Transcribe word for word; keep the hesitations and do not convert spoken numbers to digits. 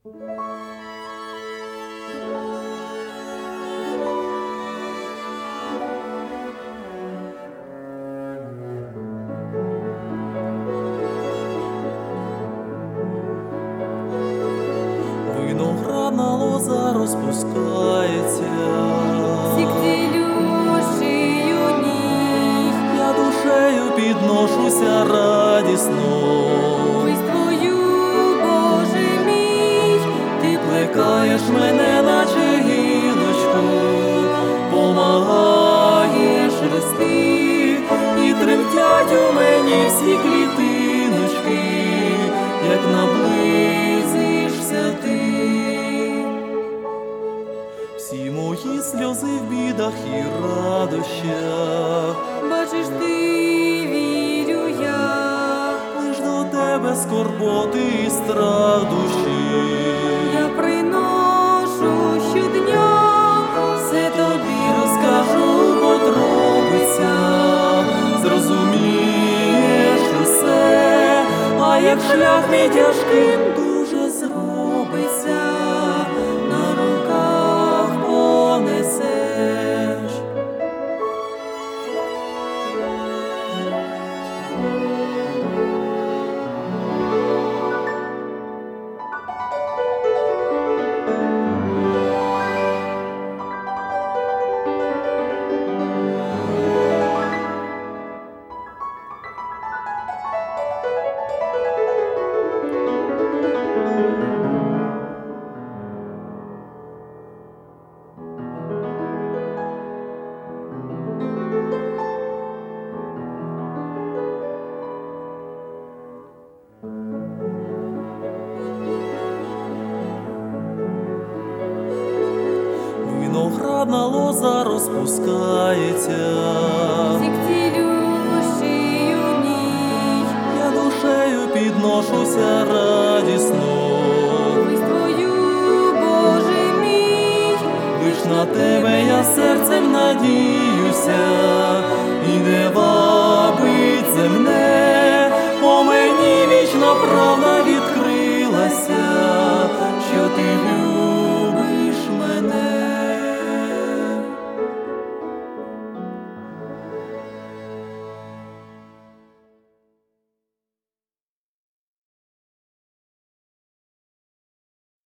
Виноградна лоза розпускається, Всі цілющі юні, я душею підношуся радісно. вись твою, Боже мій, ти Плекаєш мене, наче гілочку, помагаєш рости, і тремтять у мені всі клітиночки, як наблизишся ти. Всі мої сльози в бідах і радощах, бачиш ти, вірю я, лиш до тебе скорботи і страх душі. я приношу щодня, Все тобі розкажу в подробицях, зрозумієш усе, а як шлях мій тяжким дуже зробиться, на руках понесеш. Виноградна лоза розпускається, всі цілющі юні, я душею підношуся радісно. вись твою, Боже мій, Лиш на тебе я серцем надіюся, і не вабить земне, по мені вічна правда